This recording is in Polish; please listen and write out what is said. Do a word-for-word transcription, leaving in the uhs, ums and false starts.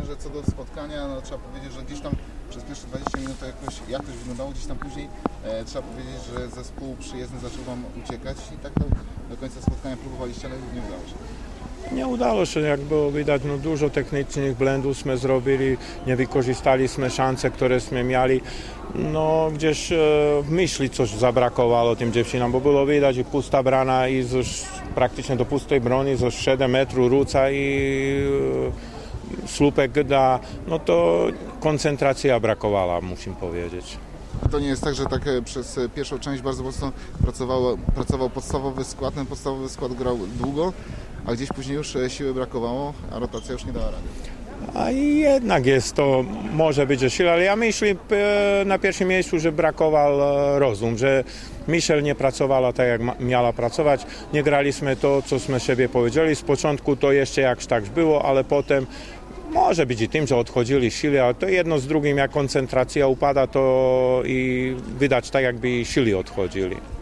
że co do spotkania, no trzeba powiedzieć, że gdzieś tam przez pierwsze dwadzieścia minut to jakoś, jakoś wyglądało, gdzieś tam później e, trzeba powiedzieć, że zespół przyjezdny zaczął Wam uciekać i tak do, do końca spotkania próbowaliście, ale nie udało się. Nie udało się, jak było widać, no dużo technicznych błędów sme zrobili, nie wykorzystaliśmy szanse, które sme mieli. No gdzieś e, w myśli coś zabrakowało tym dziewczynom, bo było widać i pusta brana i z, praktycznie do pustej broni ze siedem metrów rzuca i e, słupek da, no to koncentracja brakowała, muszę powiedzieć. To nie jest tak, że tak przez pierwszą część bardzo mocno pracowało, pracował podstawowy skład, ten podstawowy skład grał długo, a gdzieś później już siły brakowało, a rotacja już nie dała rady. A jednak jest to, może być że siła, ale ja myślę na pierwszym miejscu, że brakował rozum, że Michel nie pracowała tak, jak miała pracować. Nie graliśmy to, co sme sobie powiedzieli. Z początku to jeszcze jak tak było, ale potem może być i tym, że odchodzili siły, ale to jedno z drugim, jak koncentracja upada, to i widać tak, jakby siły odchodzili.